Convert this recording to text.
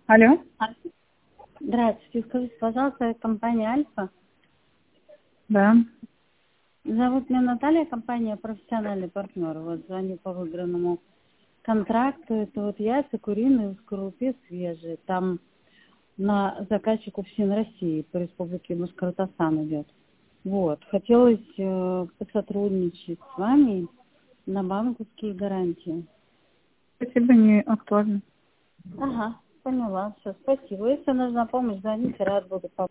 Алло. Здравствуйте, скажите, пожалуйста, компания Альфа. Да. Зовут меня Наталья, компания «Профессиональный партнер». Вот звоню по выигранному контракту. Это вот яйца куриные в скорлупе свежие. Там на заказчику ФСИН России по республике Башкортостан идет. Вот. Хотелось посотрудничать с вами на банковские гарантии. Спасибо, не актуально. Ага, поняла. Все, спасибо. Если нужна помощь, звоните, рад буду помочь.